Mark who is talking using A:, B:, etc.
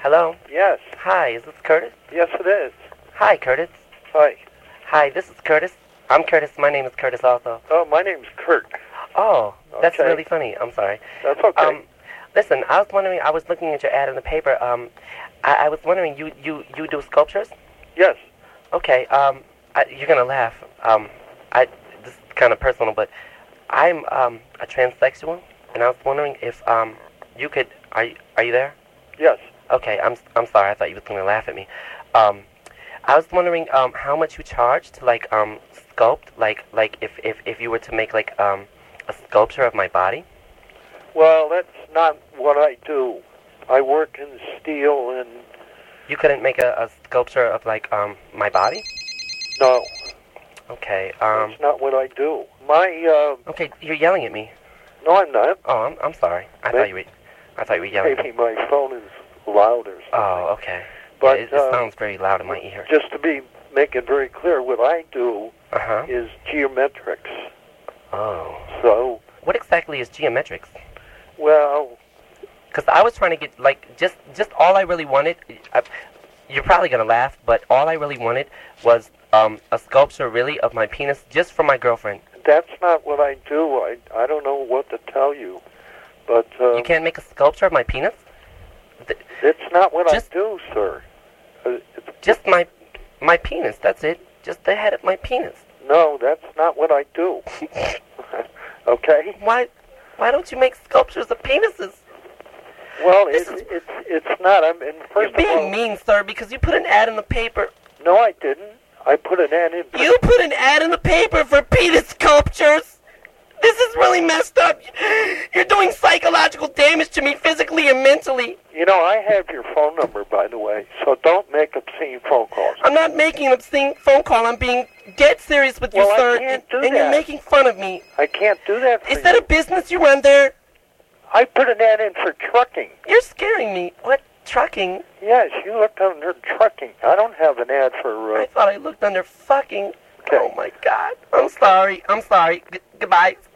A: Hello?
B: Yes.
A: Hi, is this Curtis?
B: Yes, it is.
A: Hi, Curtis.
B: Hi.
A: Hi, this is Curtis. I'm Curtis. My name is Curtis also.
B: Oh, my name's Kurt.
A: Oh, that's
B: Okay.
A: really funny. I'm sorry.
B: That's okay.
A: Listen, I was wondering, I was looking at your ad in the paper. I was wondering, you do sculptures?
B: Yes.
A: Okay, you're gonna laugh. This is kind of personal, but I'm, a transsexual, and I was wondering if, you could, are you there?
B: Yes.
A: Okay, I'm sorry, I thought you was gonna laugh at me. I was wondering, how much you charge to, like, sculpt, like, if you were to make, like, a sculpture of my body?
B: Well, that's not what I do. I work in steel and...
A: You couldn't make a sculpture of, like, my body?
B: No.
A: Okay,
B: That's not what I do. My,
A: Okay, you're yelling at me.
B: No, I'm not.
A: Oh, I'm sorry. I thought you were yelling at me.
B: Maybe my phone is loud or something.
A: Oh, okay.
B: But,
A: yeah, it sounds very loud in my ear.
B: Just to make it very clear, what I do is geometrics.
A: Oh.
B: So...
A: What exactly is geometrics?
B: Well...
A: Because I was trying to get, like, just all I really wanted... you're probably going to laugh, but all I really wanted was a sculpture, really, of my penis just for my girlfriend.
B: That's not what I do. I don't know what to tell you. But...
A: You can't make a sculpture of my penis?
B: It's not what I do, sir.
A: Just my penis, that's it. Just the head of my penis.
B: No, that's not what I do. Okay?
A: Why don't you make sculptures of penises?
B: Well, it's not.
A: You're being mean, sir, because you put an ad in the paper.
B: No, I didn't. I put an ad in...
A: You put an ad in the paper for penis sculptures? This is really messed up. You're doing psychological damage to me physically and mentally.
B: You know, I have your phone number, by the way, so don't make obscene phone calls.
A: I'm not making an obscene phone call. I'm being dead serious with you, sir.
B: I can't do
A: and
B: that.
A: You're making fun of me.
B: I can't do that for you.
A: Is that a business you run there?
B: I put an ad in for trucking.
A: You're scaring me. What? Trucking?
B: Yes, you looked under trucking. I don't have an ad for...
A: I thought I looked under fucking...
B: Okay.
A: Oh, my God. I'm sorry. Goodbye.